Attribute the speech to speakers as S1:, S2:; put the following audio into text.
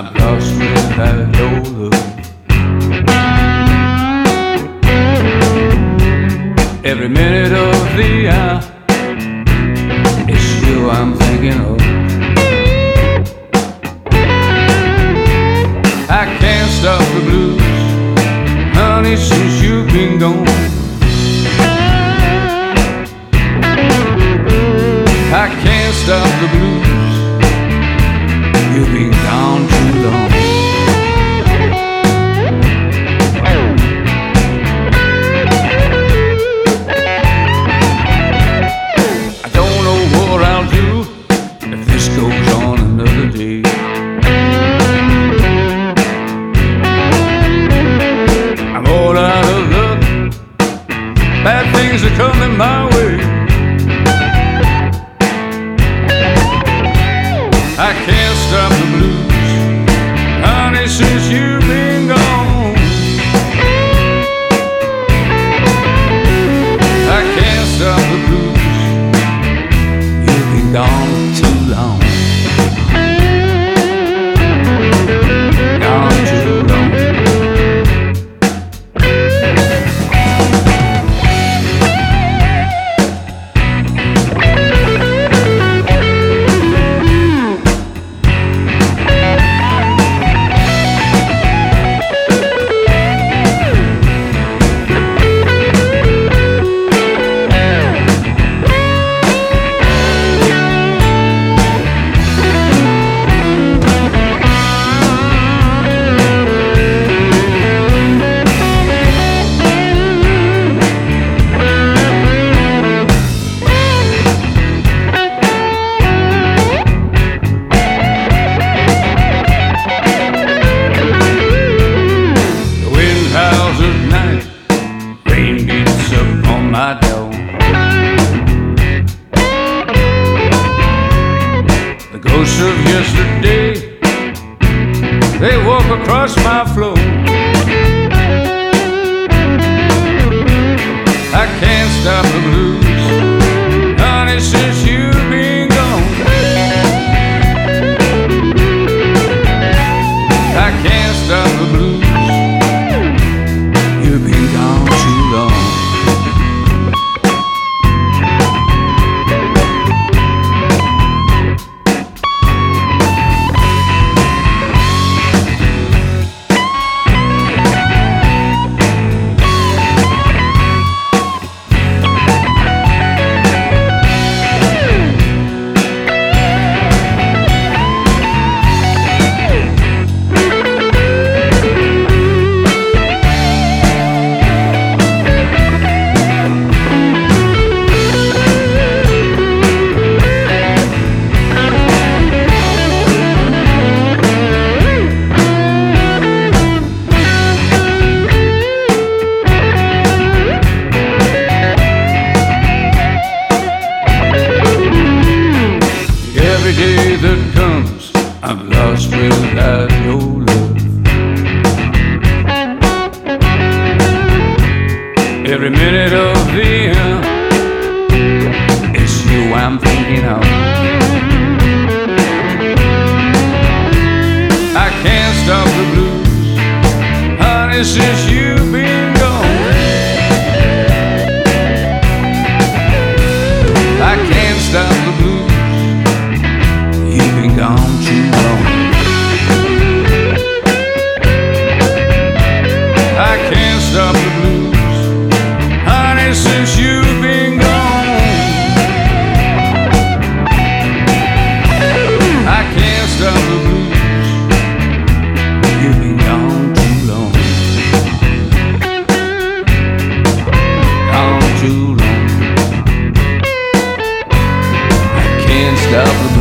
S1: I'm lost without your love. Every minute of the hour, it's you I'm thinking of. I can't stop the blues, honey, since you've been gone. I can't stop the blues, you've been gone too long. I don't know what I'll do if this goes on another day. I'm all out of luck, bad things are coming my way. I can't stop the blues, honey, since you've been gone. I can't stop the blues, you've been gone too long. Gone too long. My door. The ghosts of yesterday, they walk across my floor. I can't stop the blues, honey, since you've been gone. I can't stop the blues, you've been gone too long. Every day that comes, I'm lost without your love. Every minute of the hour, it's you I'm thinking of. I can't stop the blues, honey, since you've been gone. I can't stop the blues, you've been gone too long. I can't stop the blues, honey, since you've been gone. I can't stop the blues, you've been gone too long. Gone too long. I can't stop the blues.